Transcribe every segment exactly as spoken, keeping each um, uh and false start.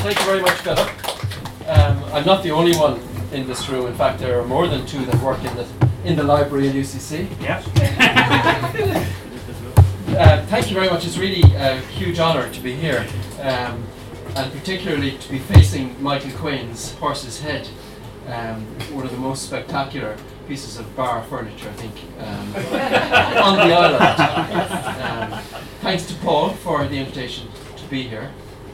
thank you very much, Philip. Um, I'm not the only one in this room. In fact, there are more than two that work in the in the library at U C C. Yeah. uh, thank you very much. It's really a huge honour to be here, um, and particularly to be facing Michael Quain's Horse's Head, um, one of the most spectacular pieces of bar furniture, I think, um, on the island. Um, thanks to Paul for the invitation to be here.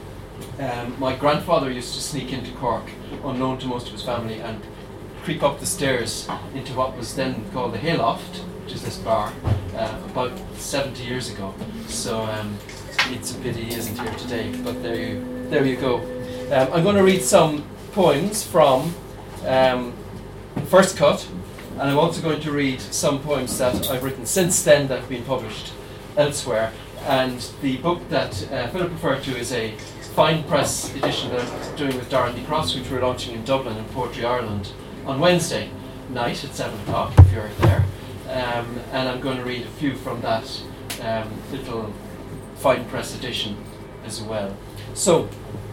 Um, my grandfather used to sneak into Cork, unknown to most of his family, and creep up the stairs into what was then called the Hayloft, which is this bar, uh, about seventy years ago. So um, it's a pity he isn't here today, but there you, there you go. Um, I'm going to read some poems from um, First Cut, and I'm also going to read some poems that I've written since then that have been published elsewhere. And the book that uh, Philip referred to is a fine press edition that I'm doing with Darren D. Cross, which we're launching in Dublin in Poetry Ireland on Wednesday night at seven o'clock, if you're there. Um, and I'm going to read a few from that um, little fine press edition as well. So,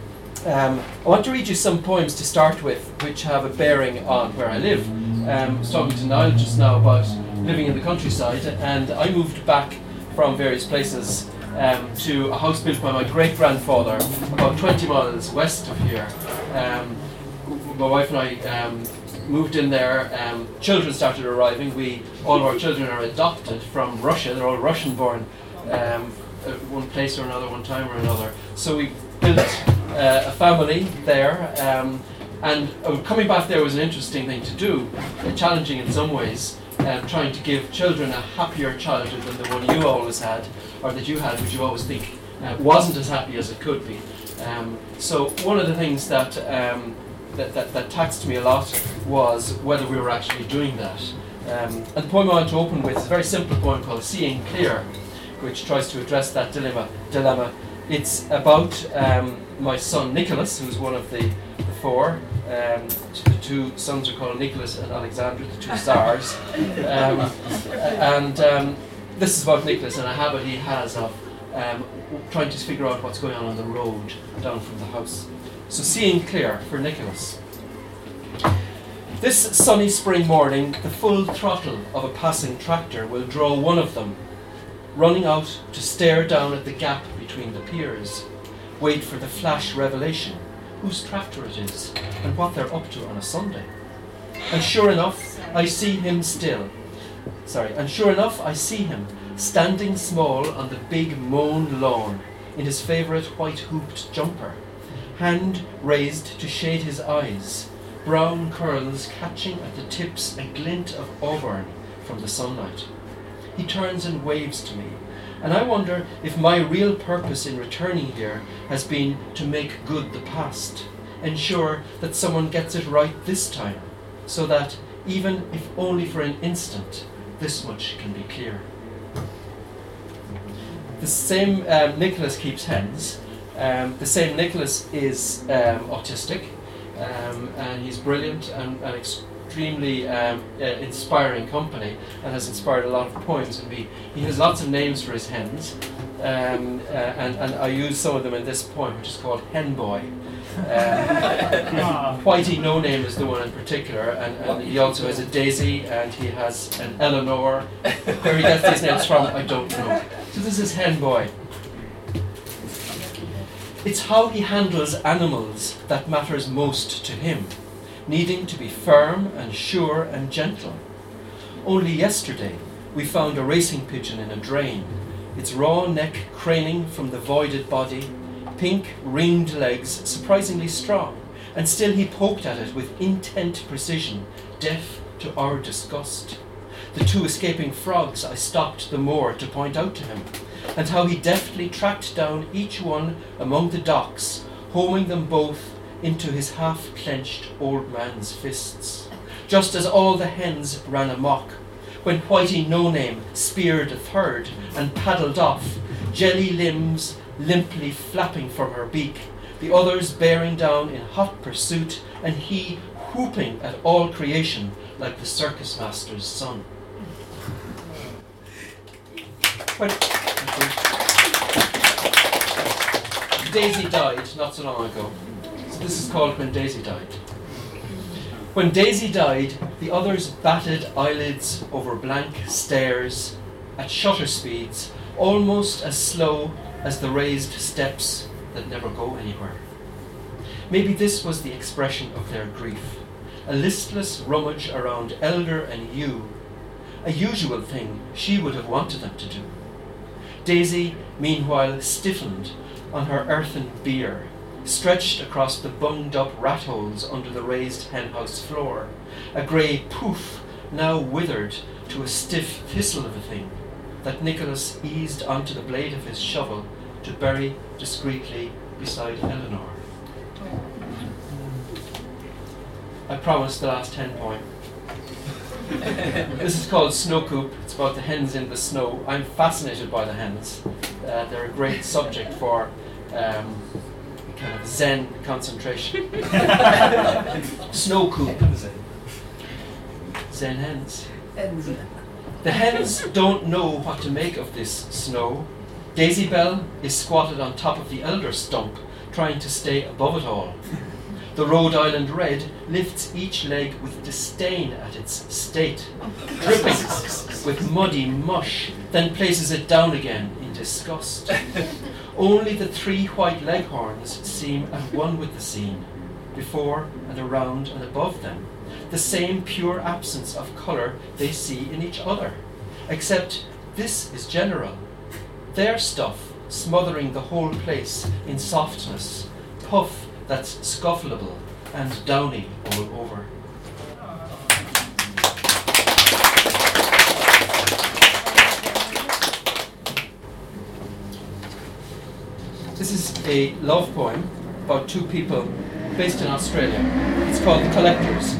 um, I want to read you some poems to start with, which have a bearing on where I live. Um, I was talking to Niall just now about living in the countryside, and I moved back from various places um, to a house built by my great-grandfather about twenty miles west of here. Um, my wife and I um, moved in there. Um, children started arriving. We, all of our children are adopted from Russia. They're all Russian-born, um, at one place or another, one time or another. So we built uh, a family there. Um, and uh, coming back there was an interesting thing to do, uh, challenging in some ways. Um, trying to give children a happier childhood than the one you always had, or that you had, which you always think uh, wasn't as happy as it could be. Um, so one of the things that, um, that, that that taxed me a lot was whether we were actually doing that. Um, and the poem I want to open with is a very simple poem called Seeing Clear, which tries to address that dilemma. dilemma. It's about um, my son Nicholas, who's one of the, the four. Um, the two sons are called Nicholas and Alexander, the two stars. Um, and um, this is about Nicholas and a habit he has of um, trying to figure out what's going on on the road down from the house. So, Seeing Clear for Nicholas. This sunny spring morning, the full throttle of a passing tractor will draw one of them, running out to stare down at the gap between the piers, wait for the flash revelation whose tractor it is and what they're up to on a Sunday. And sure enough, I see him still. Sorry, and sure enough, I see him standing small on the big mown lawn in his favourite white hooped jumper, hand raised to shade his eyes, brown curls catching at the tips a glint of auburn from the sunlight. He turns and waves to me, and I wonder if my real purpose in returning here has been to make good the past, ensure that someone gets it right this time, so that, even if only for an instant, this much can be clear. The same um, Nicholas keeps hens. Um, the same Nicholas is um, autistic, um, and he's brilliant and, and extremely um, uh, inspiring company, and has inspired a lot of poems. And he, he has lots of names for his hens, um, uh, and, and I use some of them in this poem, which is called Hen Boy. Um, Whitey No Name is the one in particular, and, and he also has a Daisy, and he has an Eleanor. Where he gets these names from, I don't know. So this is Hen Boy. It's how he handles animals that matters most to him, needing to be firm and sure and gentle. Only yesterday we found a racing pigeon in a drain, its raw neck craning from the voided body, pink ringed legs surprisingly strong, and still he poked at it with intent precision, deaf to our disgust. The two escaping frogs I stopped the moor to point out to him, and how he deftly tracked down each one among the docks, homing them both into his half-clenched old man's fists, just as all the hens ran amok, when Whitey No Name speared a third and paddled off, jelly limbs limply flapping from her beak, the others bearing down in hot pursuit, and he whooping at all creation like the circus master's son. When Daisy died not so long ago, This is called When Daisy Died. When Daisy died, the others batted eyelids over blank stares at shutter speeds almost as slow as the raised steps that never go anywhere. Maybe this was the expression of their grief, a listless rummage around elder and you, a usual thing she would have wanted them to do. Daisy, meanwhile, stiffened on her earthen bier, stretched across the bunged-up rat holes under the raised henhouse floor, a grey poof now withered to a stiff thistle of a thing that Nicholas eased onto the blade of his shovel to bury discreetly beside Eleanor. I promised the last hen poem. This is called Snow Coop. It's about the hens in the snow. I'm fascinated by the hens. Uh, they're a great subject for um, kind of Zen concentration. Snow Coop. Zen hens. The hens don't know what to make of this snow. Daisy Bell is squatted on top of the elder stump, trying to stay above it all. The Rhode Island Red lifts each leg with disdain at its state, dripping with muddy mush, then places it down again in disgust. Only the three white leghorns seem at one with the scene, before and around and above them, the same pure absence of colour they see in each other, except this is general. Their stuff smothering the whole place in softness, puff that's scuffleable and downy all over. This is a love poem about two people based in Australia. It's called The Collectors.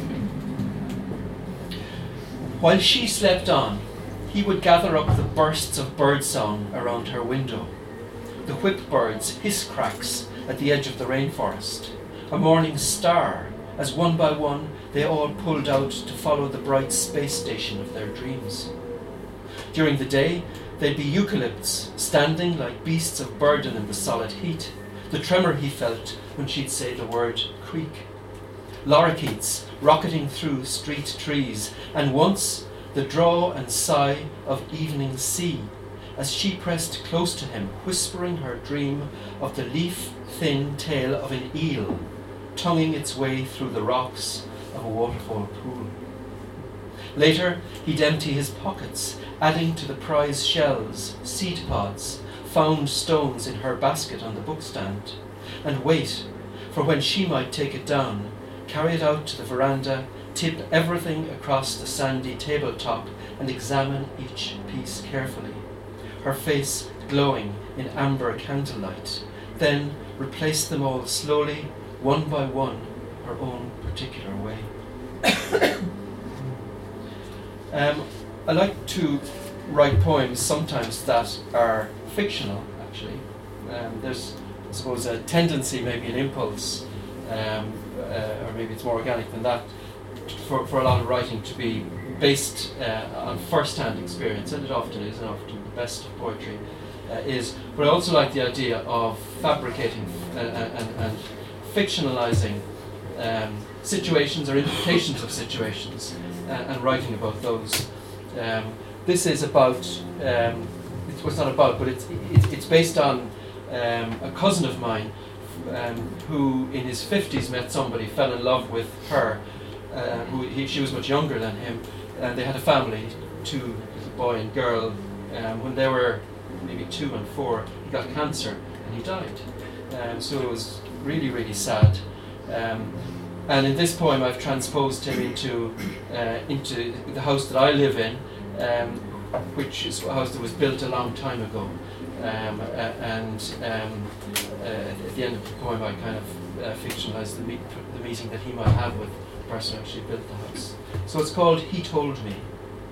While she slept on, he would gather up the bursts of birdsong around her window, the whip birds' hiss cracks at the edge of the rainforest, a morning star, as one by one they all pulled out to follow the bright space station of their dreams. During the day, they'd be eucalypts, standing like beasts of burden in the solid heat, the tremor he felt when she'd say the word creek. Lorikeets rocketing through street trees, and once the draw and sigh of evening sea, as she pressed close to him, whispering her dream of the leaf-thin tail of an eel, tonguing its way through the rocks of a waterfall pool. Later, he'd empty his pockets, adding to the prize shells, seed pods, found stones in her basket on the bookstand, and wait for when she might take it down, carry it out to the veranda, tip everything across the sandy tabletop, and examine each piece carefully, her face glowing in amber candlelight, then replace them all slowly, one by one, her own particular way. um, I like to write poems sometimes that are fictional, actually. Um, there's, I suppose, a tendency, maybe an impulse, um, uh, or maybe it's more organic than that, for, for a lot of writing to be based uh, on first-hand experience, and it often is, and often the best of poetry uh, is. But I also like the idea of fabricating uh, and, and fictionalizing um, situations or interpretations of situations uh, and writing about those. Um, this is about, um, it's, well, it's not about, but it's, it's, it's based on um, a cousin of mine um, who in his fifties met somebody, fell in love with her, uh, who he, she was much younger than him, and they had a family, two, a boy and girl. Um, when they were maybe two and four, he got cancer and he died. Um, so it was really, really sad. Um, and in this poem, I've transposed him into uh, into the house that I live in, um, which is a house that was built a long time ago. Um, uh, and um, uh, at the end of the poem, I kind of uh, fictionalized the, meet, the meeting that he might have with the person who actually built the house. So it's called He Told Me.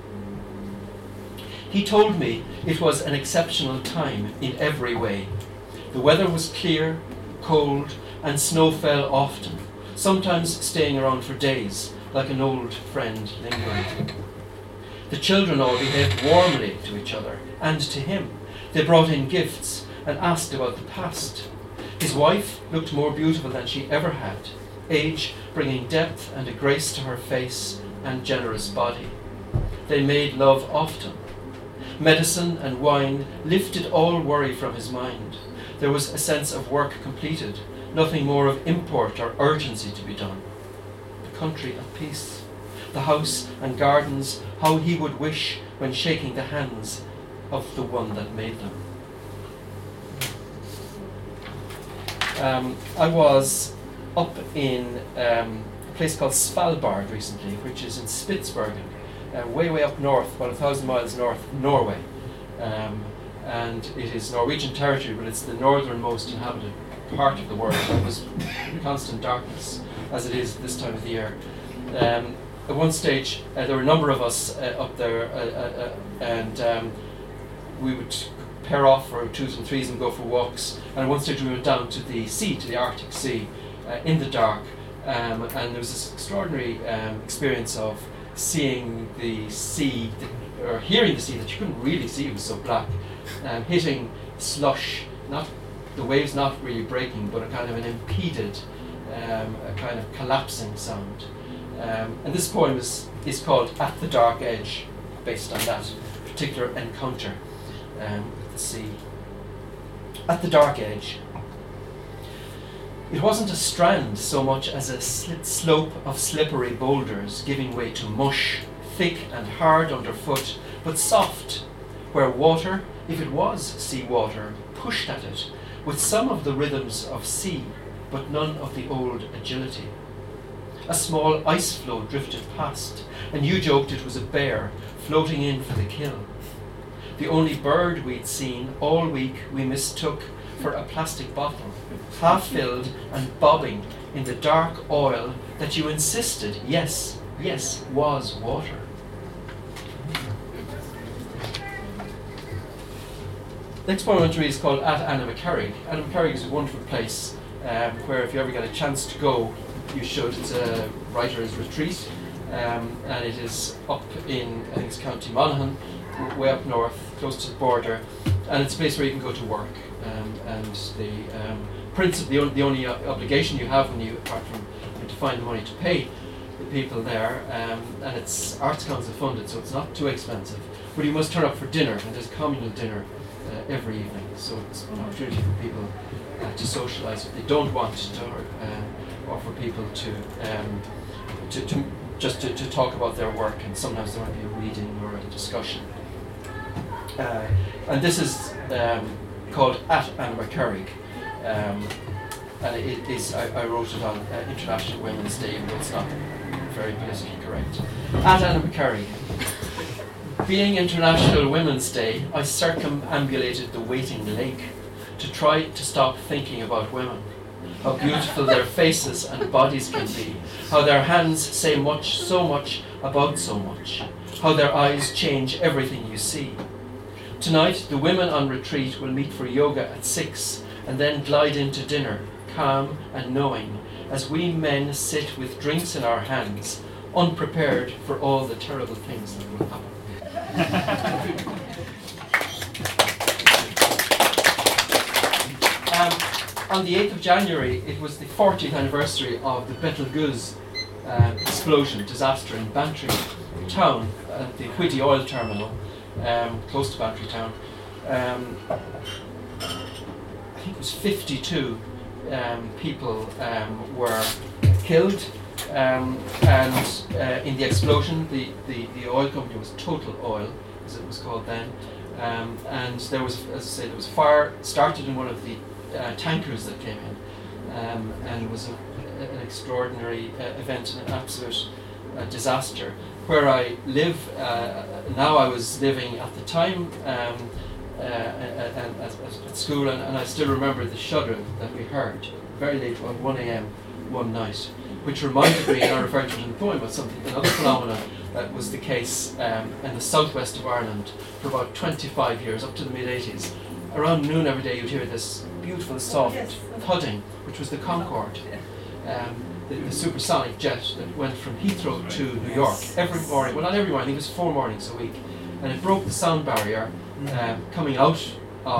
He told me it was an exceptional time in every way. The weather was clear, cold, and snow fell often, sometimes staying around for days, like an old friend lingering. The children all behaved warmly to each other and to him. They brought in gifts and asked about the past. His wife looked more beautiful than she ever had, age bringing depth and a grace to her face and generous body. They made love often. Medicine and wine lifted all worry from his mind. There was a sense of work completed, nothing more of import or urgency to be done. The country at peace, the house and gardens, how he would wish when shaking the hands of the one that made them. Um, I was up in um, a place called Svalbard recently, which is in Spitsbergen, uh, way, way up north, about a thousand miles north of Norway. Um, and it is Norwegian territory, but it's the northernmost inhabited part of the world. It was constant darkness, as it is this time of the year. Um, at one stage, uh, there were a number of us uh, up there, uh, uh, uh, and um, we would pair off for twos and threes and go for walks. And at one stage we went down to the sea, to the Arctic Sea, uh, in the dark. Um, and there was this extraordinary um, experience of seeing the sea, that, or hearing the sea that you couldn't really see, it was so black, um, hitting slush, not the waves not really breaking, but a kind of an impeded, um, a kind of collapsing sound. Um, and this poem is, is called At the Dark Edge, based on that particular encounter um, with the sea. At the dark edge. It wasn't a strand so much as a slit slope of slippery boulders giving way to mush, thick and hard underfoot, but soft, where water, if it was sea water, pushed at it, with some of the rhythms of sea, but none of the old agility. A small ice floe drifted past, and you joked it was a bear floating in for the kill. The only bird we'd seen all week we mistook for a plastic bottle, half filled and bobbing in the dark oil that you insisted, yes, yes, was water. Next poem I want to read is called At Annamacarrig. Annamacarrig is a wonderful place um, where if you ever get a chance to go, you should. It's a writer's retreat, um, and it is up in, I think it's County Monaghan, way up north, close to the border, and it's a place where you can go to work. Um, and the um, principle, the, on, the only o- obligation you have when you, apart from having to find the money to pay the people there, um, and it's Arts Council funded, so it's not too expensive. But you must turn up for dinner, and there's a communal dinner uh, every evening, so it's an opportunity for people uh, to socialise if they don't want to, or, uh, or for people to, um, to, to just to, to talk about their work, and sometimes there might be a reading or a discussion. Uh, and this is um, called At Annamacarrig, um, and it is, I, I wrote it on uh, International Women's Day, but it's not very politically correct. At Annamacarrig. Being International Women's Day, I circumambulated the waiting lake to try to stop thinking about women, how beautiful their faces and bodies can be, how their hands say much, so much about so much, how their eyes change everything you see. Tonight, the women on retreat will meet for yoga at six and then glide into dinner, calm and knowing, as we men sit with drinks in our hands, unprepared for all the terrible things that will happen. um, on the eighth of January, it was the fortieth anniversary of the Betelgeuse uh, explosion, disaster in Bantry town, at the Whitty oil terminal. Um, close to Bantry Town. Um, I think it was fifty-two um, people um, were killed, um, and uh, in the explosion, the, the, the oil company was Total Oil, as it was called then, um, and there was, as I say, there was fire started in one of the uh, tankers that came in, um, and it was a, an extraordinary uh, event, an absolute uh, disaster. Where I live uh, now, I was living at the time um, uh, at, at, at school, and, and I still remember the shudder that we heard very late, about one a.m. one night, which reminded me, and I referred to it in the poem, of something, another phenomenon that was the case um, in the southwest of Ireland for about twenty-five years, up to the mid eighties. Around noon every day, you'd hear this beautiful, soft yes. thudding, which was the Concorde. Um, The, the supersonic jet that went from Heathrow to New York every morning, well not every morning, I think it was four mornings a week, and it broke the sound barrier um, coming out of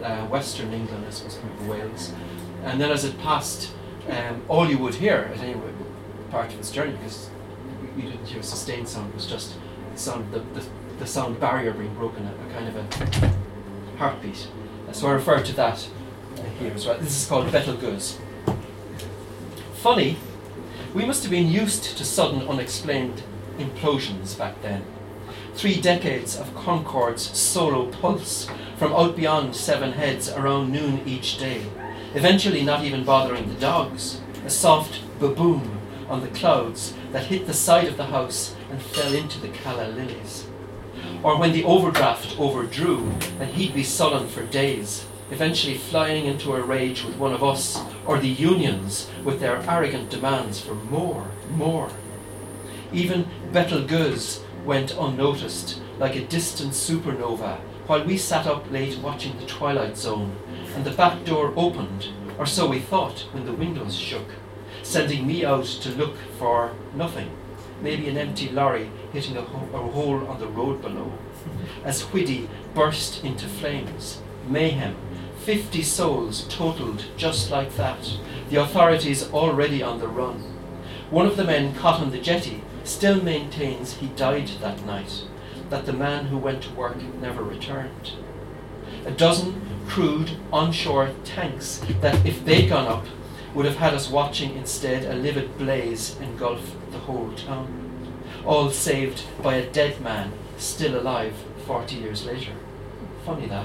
uh, western England, I suppose, coming from Wales. And then as it passed, um, all you would hear at any part of its journey, because you didn't hear a sustained sound, it was just the sound, the, the, the sound barrier being broken, a, a kind of a heartbeat. Uh, so I refer to that uh, here as well. This is called Betelgeuse. Funny, we must have been used to sudden unexplained implosions back then. Three decades of Concorde's solo pulse from out beyond Seven Heads around noon each day, eventually not even bothering the dogs, a soft ba-boom on the clouds that hit the side of the house and fell into the calla lilies. Or when the overdraft overdrew and he'd be sullen for days, eventually flying into a rage with one of us or the unions with their arrogant demands for more, more. Even Betelgeuse went unnoticed, like a distant supernova, while we sat up late watching The Twilight Zone, and the back door opened, or so we thought when the windows shook, sending me out to look for nothing, maybe an empty lorry hitting a, ho- a hole on the road below, as Whiddy burst into flames. Mayhem, fifty souls totaled just like that, the authorities already on the run. One of the men caught on the jetty still maintains he died that night, that the man who went to work never returned. A dozen crude onshore tanks that, if they'd gone up, would have had us watching instead a livid blaze engulf the whole town. All saved by a dead man still alive forty years later. Funny that.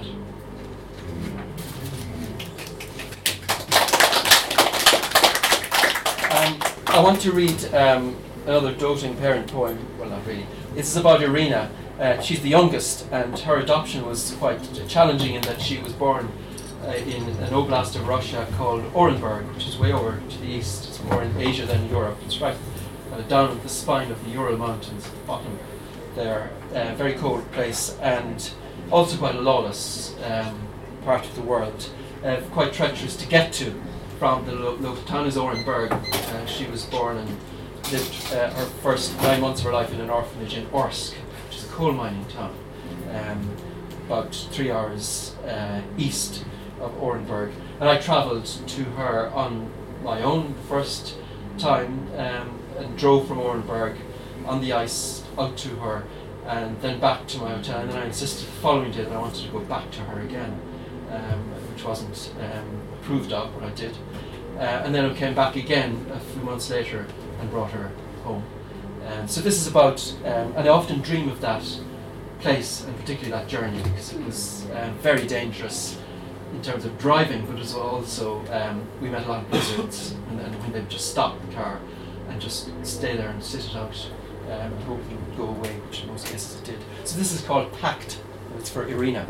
Um, I want to read um, another doting parent poem. Well, not really. This is about Irina. Uh, she's the youngest, and her adoption was quite challenging in that she was born uh, in an oblast of Russia called Orenburg, which is way over to the east. It's more in Asia than Europe. It's right uh, down at the spine of the Ural Mountains, at the bottom there. Uh, very cold place, and also quite a lawless um, part of the world. Uh, quite treacherous to get to from the local town is Orenburg. Uh, she was born and lived uh, her first nine months of her life in an orphanage in Orsk, which is a coal mining town, um, about three hours uh, east of Orenburg. And I travelled to her on my own first time um, and drove from Orenburg on the ice out to her and then back to my hotel. And then I insisted the following day that I wanted to go back to her again, um, which wasn't um, approved of, but I did. Uh, and then I came back again a few months later and brought her home. Um, so this is about, um, and I often dream of that place, and particularly that journey, because it was uh, very dangerous in terms of driving, but it was also, um, we met a lot of blizzards, and, and when they would just stop the car and just stay there and sit it out, um, and hope it would go away, which in most cases it did. So this is called Pact, and it's for Irina.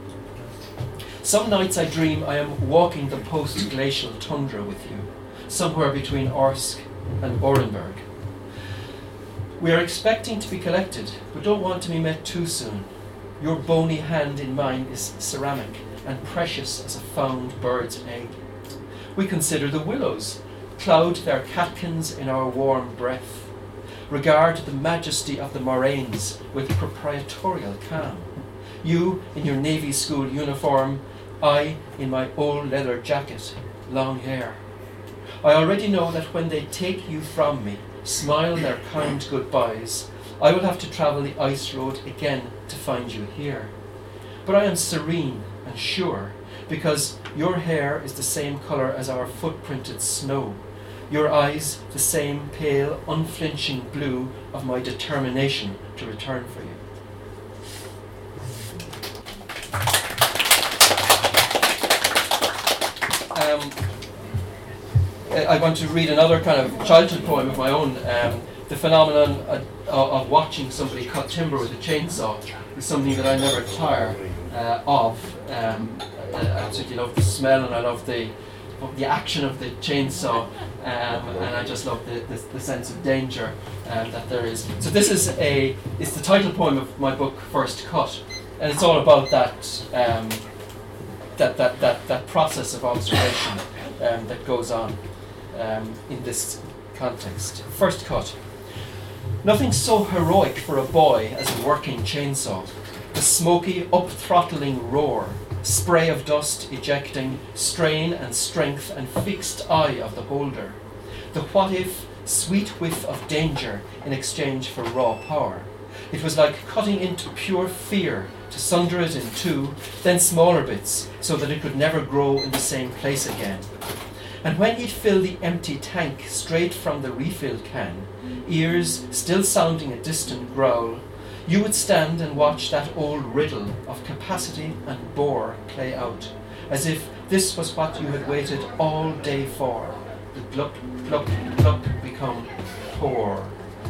Some nights I dream I am walking the post-glacial tundra with you, somewhere between Orsk and Orenburg. We are expecting to be collected, but don't want to be met too soon. Your bony hand in mine is ceramic and precious as a found bird's egg. We consider the willows, cloud their catkins in our warm breath, regard the majesty of the moraines with proprietorial calm. You in your Navy School uniform, I in my old leather jacket, long hair. I already know that when they take you from me, smile their kind goodbyes, I will have to travel the ice road again to find you here. But I am serene and sure, because your hair is the same colour as our footprinted snow, your eyes the same pale, unflinching blue of my determination to return for you. Um, I want to read another kind of childhood poem of my own. Um, the phenomenon of, of watching somebody cut timber with a chainsaw is something that I never tire uh, of. Um, I, I particularly love the smell, and I love the of the action of the chainsaw, um, and I just love the, the, the sense of danger um, that there is. So this is a it's the title poem of my book, First Cut, and it's all about that um, that, that that that process of observation um, that goes on um, in this context. First Cut. Nothing so heroic for a boy as a working chainsaw. The smoky, up-throttling roar, spray of dust ejecting, strain and strength and fixed eye of the holder. The what-if, sweet whiff of danger in exchange for raw power. It was like cutting into pure fear to sunder it in two, then smaller bits, so that it could never grow in the same place again. And when he'd fill the empty tank straight from the refill can, ears still sounding a distant growl, you would stand and watch that old riddle of capacity and bore play out, as if this was what you had waited all day for, the gluck, gluck, gluck become pour.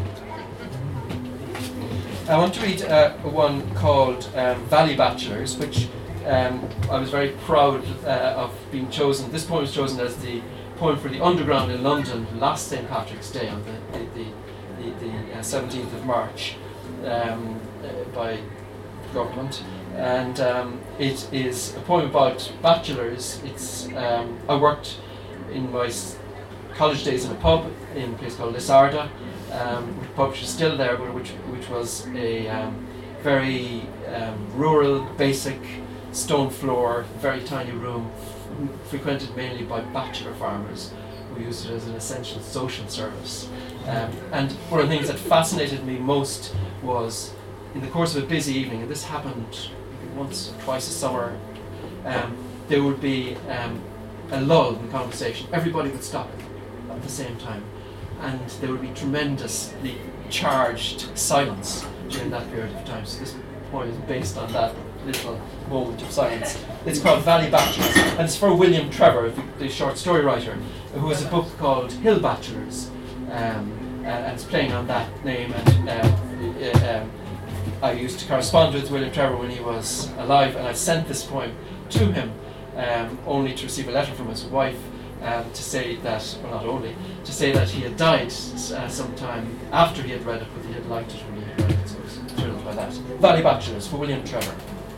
I want to read uh, one called um, Valley Bachelors, which um, I was very proud uh, of being chosen. This poem was chosen as the poem for the Underground in London last Saint Patrick's Day on the, the, the, the, the uh, seventeenth of March um, uh, by government. And um, it is a poem about bachelors. It's um, I worked in my s- college days in a pub in a place called Lisarda. Um, the pub which is still there, but which which was a um, very um, rural, basic, stone floor, very tiny room, f- frequented mainly by bachelor farmers who used it as an essential social service. Um, and one of the things that fascinated me most was, in the course of a busy evening, and this happened once or twice a summer, um, there would be um, a lull in the conversation. Everybody would stop at the same time. And there would be tremendously charged silence during that period of time. So this poem is based on that little moment of silence. It's called Valley Bachelors, and it's for William Trevor, the, the short story writer, who has a book called Hill Bachelors, um, and, and it's playing on that name. And uh, uh, um, I used to correspond with William Trevor when he was alive, and I sent this poem to him, um, only to receive a letter from his wife. Um, to say that, well, not only, to say that he had died uh, sometime after he had read it, but he had liked it when he had read it, so I was thrilled by that. Valley Bachelors for William Trevor.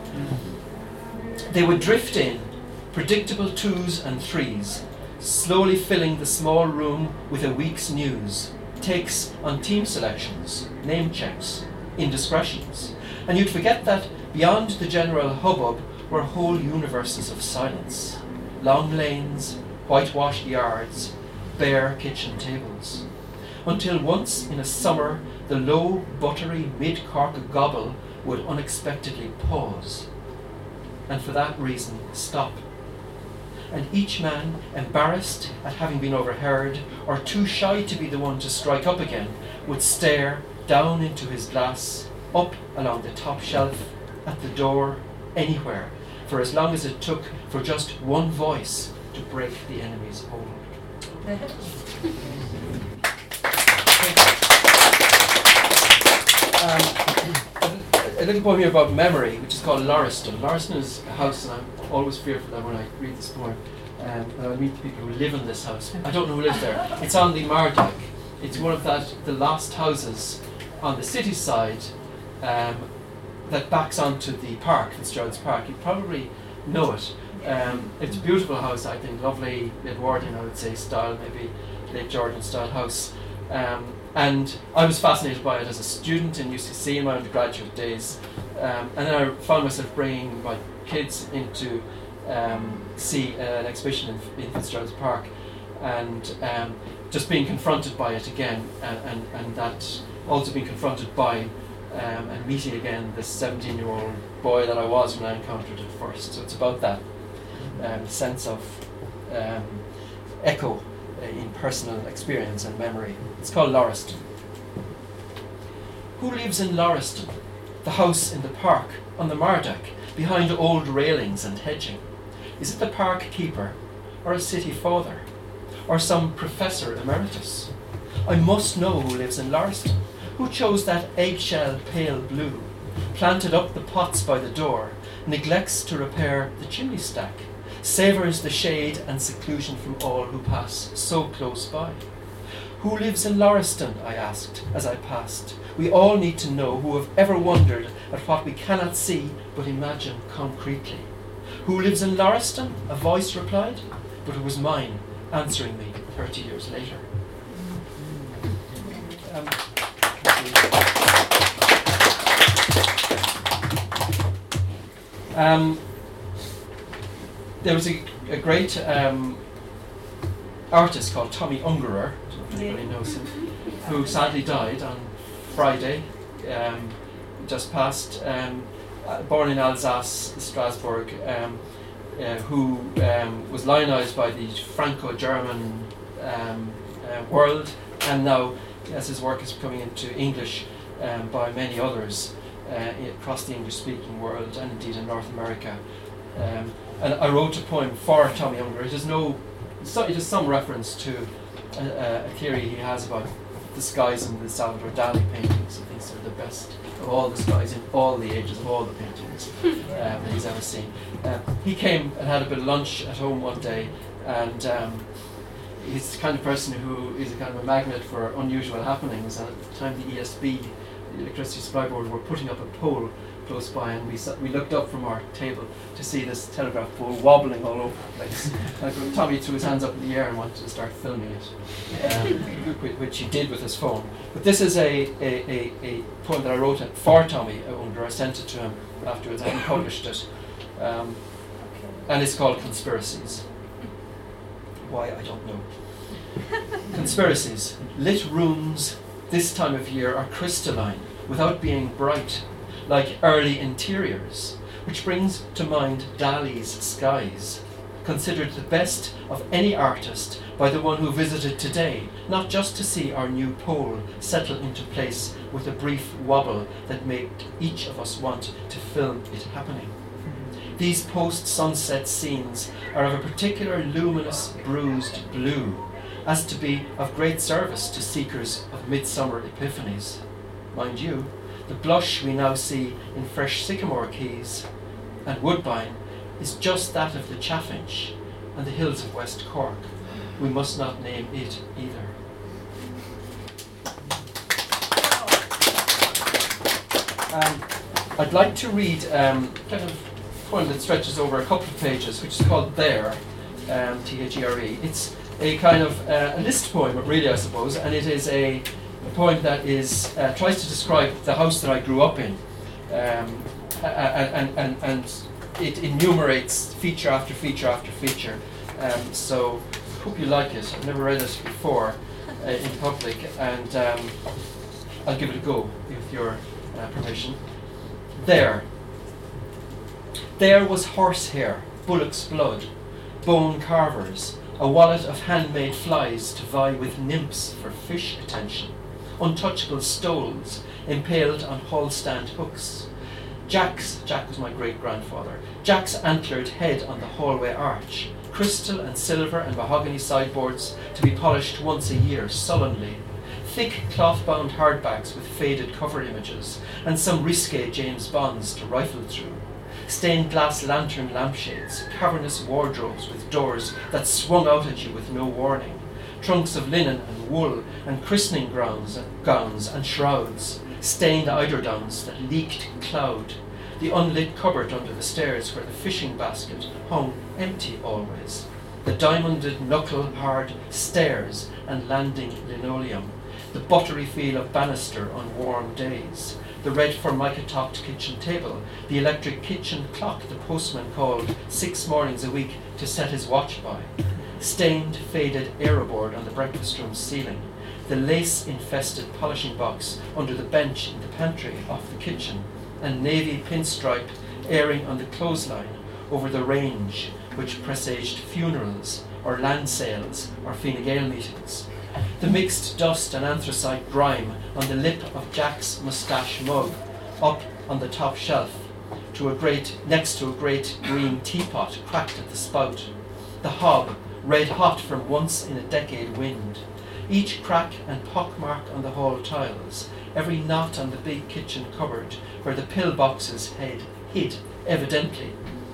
They would drift in, predictable twos and threes, slowly filling the small room with a week's news, takes on team selections, name checks, indiscretions, and you'd forget that beyond the general hubbub were whole universes of silence, long lanes, whitewashed yards, bare kitchen tables. Until once in a summer, the low, buttery mid-Cork gobble would unexpectedly pause, and for that reason stop. And each man, embarrassed at having been overheard, or too shy to be the one to strike up again, would stare down into his glass, up along the top shelf, at the door, anywhere, for as long as it took for just one voice to break the enemy's hold. um, a little poem here about memory, which is called Lauriston. Lauriston is a house, and I'm always fearful that when I read this poem, um, and I meet people who live in this house. I don't know who lives there. It's on the Mardyke. It's one of that the last houses on the city side um, that backs onto the park, Fitzgerald's Park. You probably know it. Um, it's a beautiful house, I think, lovely Edwardian, I would say, style, maybe late Georgian style house. Um, and I was fascinated by it as a student in U C C in my undergraduate days. Um, and then I found myself bringing my kids in to um, see uh, an exhibition in, in Fitzgerald's Park, and um, just being confronted by it again, and, and, and that also being confronted by um, and meeting again this seventeen-year-old boy that I was when I encountered it first. So it's about that um, sense of um, echo uh, in personal experience and memory. It's called Lauriston. Who lives in Lauriston? The house in the park, on the Mardyke, behind old railings and hedging. Is it the park keeper, or a city father, or some professor emeritus? I must know who lives in Lauriston, who chose that eggshell pale blue, planted up the pots by the door, neglects to repair the chimney stack, savours the shade and seclusion from all who pass so close by. Who lives in Lauriston? I asked as I passed. We all need to know, who have ever wondered at what we cannot see but imagine concretely. Who lives in Lauriston? A voice replied, but it was mine, answering me thirty years later. Um, um, there was a, a great um, artist called Tommy Ungerer, I don't know if anybody knows him, who sadly died on Friday, um, just past, um, uh, born in Alsace, Strasbourg, um, uh, who um, was lionised by the Franco-German um, uh, world, and now, as his work is coming into English um, by many others uh, across the English-speaking world, and indeed in North America. Um, and I wrote a poem for Tommy Ungerer. There's no, so, it is some reference to a, a theory he has about the skies in the Salvador Dali paintings. He thinks they're the best of all the skies in all the ages of all the paintings um, that he's ever seen. Uh, he came and had a bit of lunch at home one day, and um, he's the kind of person who is a kind of a magnet for unusual happenings. And at the time, the E S B, the Electricity Supply Board, were putting up a pole close by, and we we looked up from our table to see this telegraph pole wobbling all over the place. And Tommy threw his hands up in the air and wanted to start filming it, um, which, which he did with his phone. But this is a, a, a, a poem that I wrote for Tommy Ungerer. I sent it to him afterwards. I hadn't published it. Um, and it's called Conspiracies. Why, I don't know. Conspiracies. Lit rooms this time of year are crystalline without being bright, like early interiors, which brings to mind Dali's skies, considered the best of any artist by the one who visited today, not just to see our new pole settle into place with a brief wobble that made each of us want to film it happening. These post-sunset scenes are of a particular luminous, bruised blue, as to be of great service to seekers of midsummer epiphanies. Mind you, the blush we now see in fresh sycamore keys and woodbine is just that of the chaffinch and the hills of West Cork. We must not name it either. Um, I'd like to read um, kind of a poem that stretches over a couple of pages, which is called There, um, T H E R E. It's a kind of uh, a list poem, really, I suppose, and it is a A poem that is uh, tries to describe the house that I grew up in, um, and, and, and it enumerates feature after feature after feature. Um, so I hope you like it. I've never read it before uh, in public, and um, I'll give it a go with your uh, permission. There. There was horsehair, bullock's blood, bone carvers, a wallet of handmade flies to vie with nymphs for fish attention, untouchable stoles impaled on hall-stand hooks. Jack's, Jack was my great-grandfather, Jack's antlered head on the hallway arch, crystal and silver and mahogany sideboards to be polished once a year sullenly, thick cloth-bound hardbacks with faded cover images, and some risque James Bonds to rifle through, stained glass lantern lampshades, cavernous wardrobes with doors that swung out at you with no warning, trunks of linen and wool, and christening gowns, gowns and shrouds, stained eiderdowns that leaked cloud, the unlit cupboard under the stairs where the fishing basket hung empty always, the diamonded knuckle-hard stairs and landing linoleum, the buttery feel of banister on warm days, the red formica-topped kitchen table, the electric kitchen clock the postman called six mornings a week to set his watch by, stained, faded aeroboard on the breakfast room ceiling, the lace-infested polishing box under the bench in the pantry off the kitchen, and navy pinstripe airing on the clothesline over the range, which presaged funerals or land sales or Fine Gael meetings. The mixed dust and anthracite grime on the lip of Jack's moustache mug, up on the top shelf, to a great next to a great green teapot cracked at the spout. The hob, red hot from once in a decade wind. Each crack and pockmark on the hall tiles, every knot on the big kitchen cupboard where the pill boxes had hid, evidently,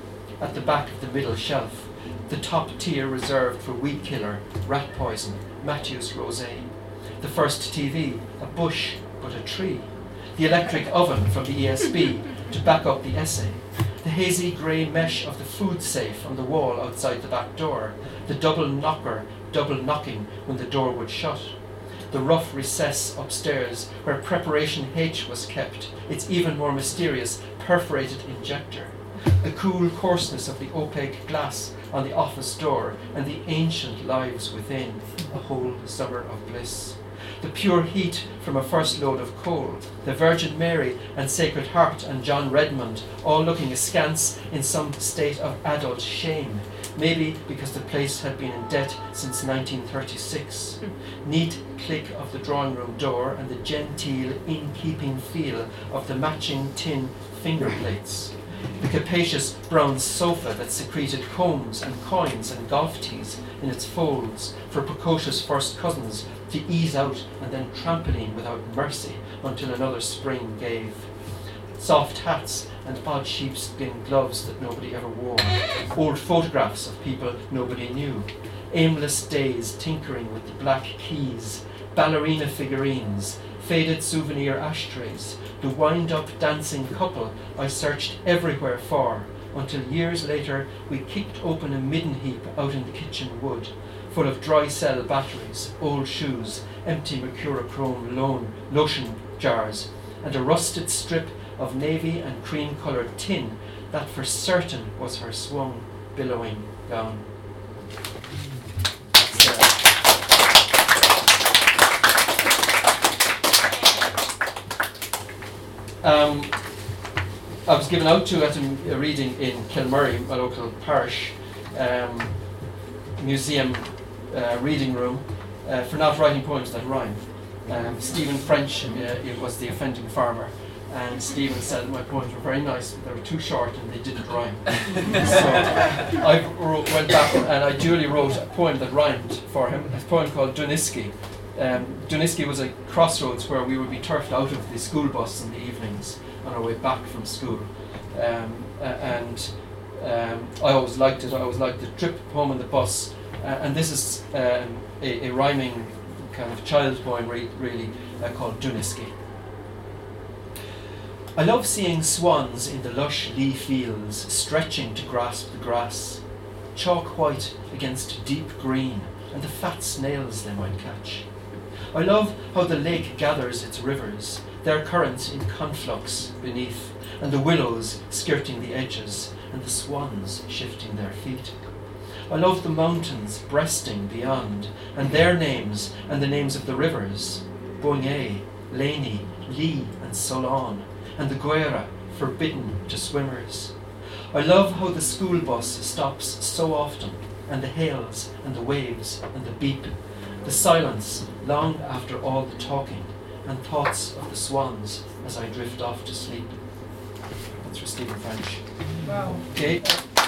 at the back of the middle shelf, the top tier reserved for weed killer, rat poison, Matthew's Rosé. The first T V, a bush but a tree. The electric oven from the E S B to back up the essay. The hazy grey mesh of the food safe on the wall outside the back door. The double knocker, double knocking when the door would shut. The rough recess upstairs where Preparation H was kept, its even more mysterious perforated injector. The cool coarseness of the opaque glass on the office door, and the ancient lives within, a whole summer of bliss. The pure heat from a first load of coal, the Virgin Mary and Sacred Heart and John Redmond, all looking askance in some state of adult shame, maybe because the place had been in debt since nineteen thirty-six. Neat click of the drawing room door and the genteel, in-keeping feel of the matching tin finger plates. The capacious brown sofa that secreted combs and coins and golf tees in its folds for precocious first cousins to ease out and then trampoline without mercy until another spring gave. Soft hats and odd sheepskin gloves that nobody ever wore. Old photographs of people nobody knew. Aimless days tinkering with the black keys. Ballerina figurines. Faded souvenir ashtrays. The wind-up dancing couple I searched everywhere for, until years later we kicked open a midden heap out in the kitchen wood, full of dry cell batteries, old shoes, empty mercurochrome loan, lotion jars, and a rusted strip of navy and cream-coloured tin that for certain was her swung, billowing gown. Um, I was given out to at a, a reading in Kilmurray, my local parish um, museum uh, reading room, uh, for not writing poems that rhyme. Um, Stephen French uh, it was the offending farmer, and Stephen said that my poems were very nice, but they were too short and they didn't rhyme. So I wrote, went back and I duly wrote a poem that rhymed for him, a poem called Duniski. Um, Duniski was a crossroads where we would be turfed out of the school bus in the evenings on our way back from school. Um, uh, and um, I always liked it. I always liked the trip home on the bus. Uh, and this is um, a, a rhyming kind of child poem re- really uh, called Duniski. I love seeing swans in the lush lee fields stretching to grasp the grass, chalk white against deep green and the fat snails they might catch. I love how the lake gathers its rivers, their currents in conflux beneath, and the willows skirting the edges, and the swans shifting their feet. I love the mountains breasting beyond, and their names, and the names of the rivers, Boigné, Laney, Lee, and Solon, and the Guera, forbidden to swimmers. I love how the school bus stops so often, and the hails, and the waves, and the beep, the silence long after all the talking, and thoughts of the swans as I drift off to sleep. That's for Stephen French. Wow. Okay.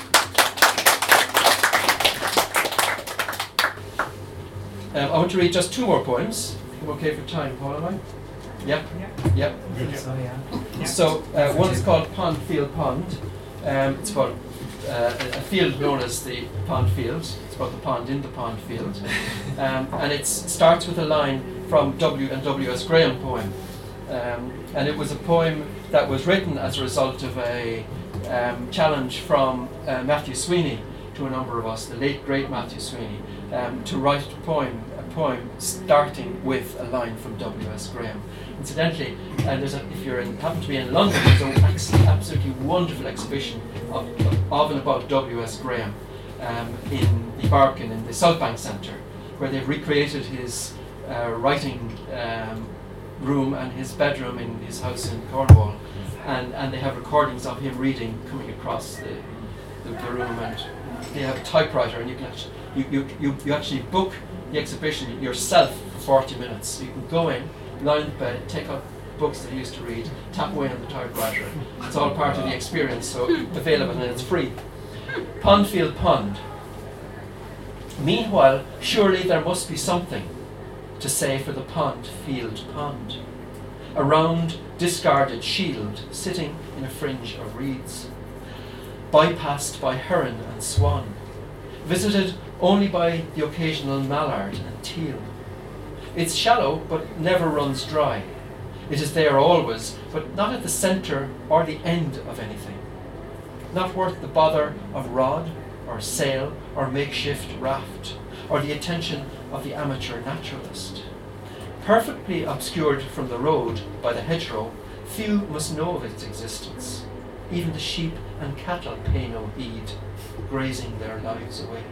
Um, I want to read just two more poems. I'm okay for time, Paul, am I? Yep. Yeah. Yep. Good. So, yeah. Yeah. So uh, one is called Pond Field Pond. Um, it's about uh, a field known as the Pond Field. It's about the pond in the pond field. Um, and it starts with a line from W and W S Graham poem. Um, and it was a poem that was written as a result of a um, challenge from uh, Matthew Sweeney to a number of us, the late great Matthew Sweeney, um, to write a poem, a poem starting with a line from W S Graham. Incidentally, uh, there's a, if you're in, happen to be in London, there's an ex- absolutely wonderful exhibition of, of, of and about W S Graham um, in the Barbican, in the South Bank Centre, where they've recreated his uh, writing um, room and his bedroom in his house in Cornwall, and, and they have recordings of him reading coming across the, the, the room, and they have a typewriter, and you can actually, you, you, you, you actually book the exhibition yourself for forty minutes. So you can go in, lie in the bed, take out books that you used to read, tap away on the typewriter. It's all part of the experience, so available and it's free. Pondfield Pond. Meanwhile, surely there must be something to say for the pond field pond. A round, discarded shield sitting in a fringe of reeds. Bypassed by heron and swan. Visited only by the occasional mallard and teal. It's shallow, but never runs dry. It is there always, but not at the centre or the end of anything. Not worth the bother of rod, or sail, or makeshift raft, or the attention of the amateur naturalist. Perfectly obscured from the road by the hedgerow, few must know of its existence. Even the sheep and cattle pay no heed, grazing their lives away.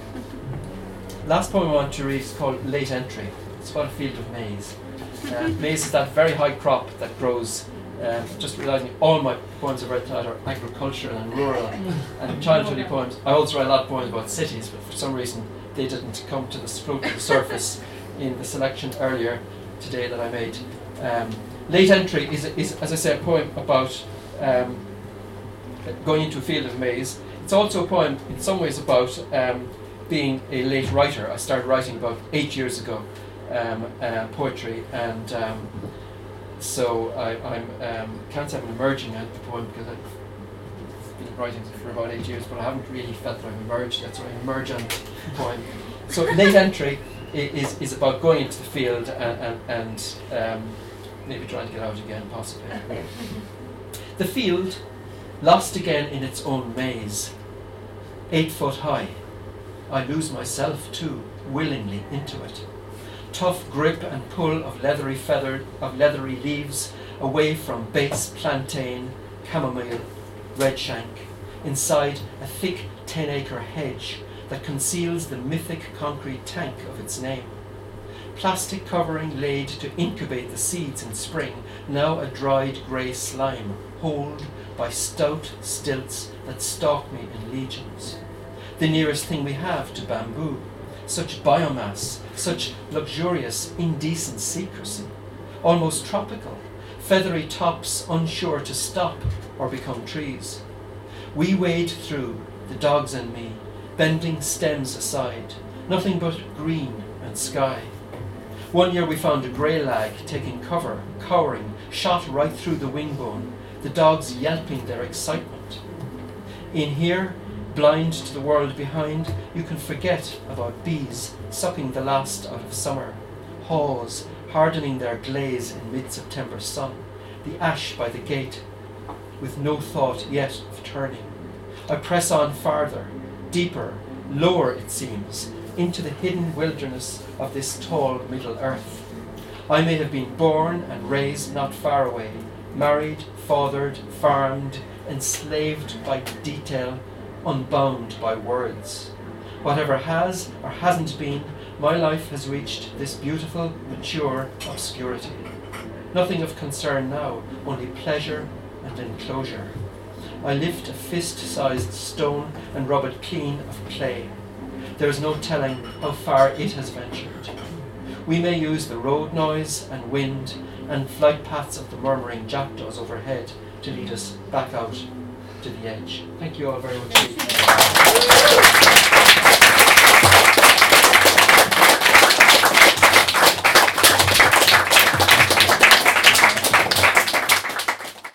Last poem I want to read is called Late Entry. It's about a field of maize. Uh, maize is that very high crop that grows. Um, just realising all my poems I've read tonight are agricultural and rural and childhood poems. I also write a lot of poems about cities, but for some reason they didn't come to the float to the surface in the selection earlier today that I made. Um, Late Entry is, is, as I say, a poem about um, going into a field of maize. It's also a poem in some ways about um, being a late writer. I started writing about eight years ago, um, uh, poetry, and um, so I I'm, um, can't say I'm emerging at the poem because I've been writing for about eight years, but I haven't really felt that I've emerged. That's why I emerge on the poem. So Late Entry is is about going into the field and, and, and um, maybe trying to get out again, possibly. The field, lost again in its own maze, eight foot high. I lose myself too, willingly into it. Tough grip and pull of leathery feather, of leathery leaves, away from base plantain, chamomile, redshank, inside a thick ten-acre hedge that conceals the mythic concrete tank of its name. Plastic covering laid to incubate the seeds in spring, now a dried grey slime, holed by stout stilts that stalk me in legions. The nearest thing we have to bamboo, such biomass, such luxurious, indecent secrecy, almost tropical, feathery tops unsure to stop or become trees. We wade through, the dogs and me, bending stems aside, nothing but green and sky. One year we found a grey lag taking cover, cowering, shot right through the wingbone, the dogs yelping their excitement. In here, blind to the world behind, you can forget about bees sucking the last out of summer, haws hardening their glaze in mid-September sun, the ash by the gate, with no thought yet of turning. I press on farther, deeper, lower it seems, into the hidden wilderness of this tall Middle Earth. I may have been born and raised not far away, married, fathered, farmed, enslaved by detail, unbound by words. Whatever has or hasn't been, my life has reached this beautiful, mature obscurity. Nothing of concern now, only pleasure and enclosure. I lift a fist-sized stone and rub it clean of clay. There is no telling how far it has ventured. We may use the road noise and wind and flight paths of the murmuring jackdaws overhead to lead us back out to the edge. Thank you all very much.